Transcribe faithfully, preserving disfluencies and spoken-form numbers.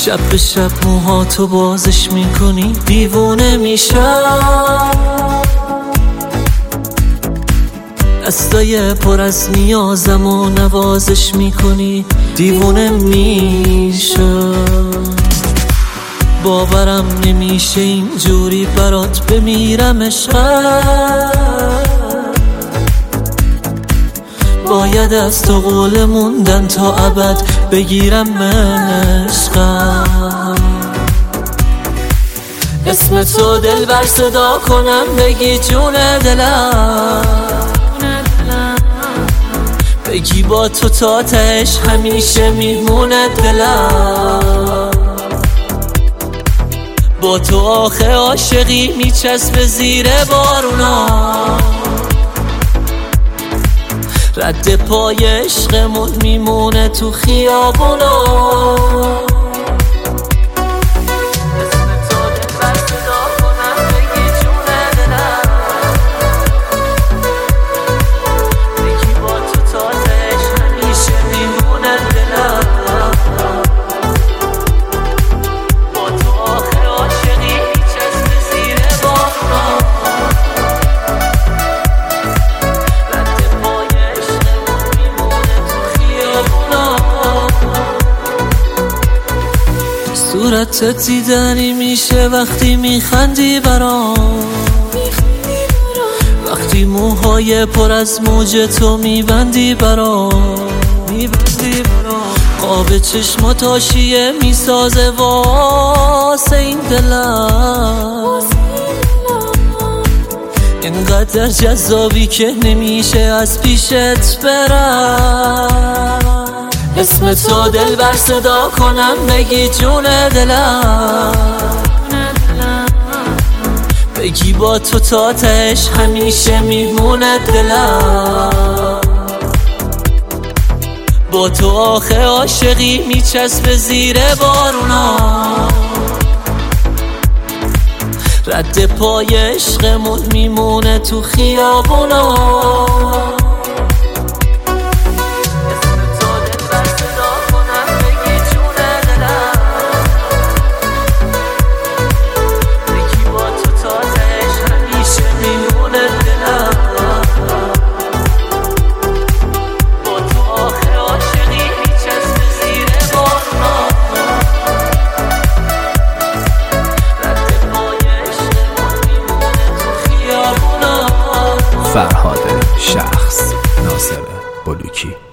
شب به شب موهاتو بازش میکنی دیوونه میشم، دستای پر از نیازم و نوازش میکنی دیوونه میشم. باورم نمیشه اینجوری برات بمیرم عشقم، باید از تو قول موندن تا ابد بگیرم عشقم. اسم تو دلبر صدا کنم بگی جون دلم، بگی با تو تا تهش همیشه میمونه دلم. با تو آخه عاشقی میچسبه زیر بارونا، رد پای عشقمون میمونه تو خیابونا. صورتت دیدنی میشه وقتی میخندی برام، وقتی موهای پر از موج تو میبندی برام، خواب چشمات حاشیه میسازه واسه این دلم. اینقدر جذابی که نمیشه از پیشت برم. اسم تو دلبر صدا کنم بگی جون دلم، بگی با تو تا تهش همیشه میمونه دلم. با تو آخه عاشقی میچسبه زیر بارونا، رد پای عشقمون میمونه تو خیابونا. فرهاد شخص، ناصر بلوکی.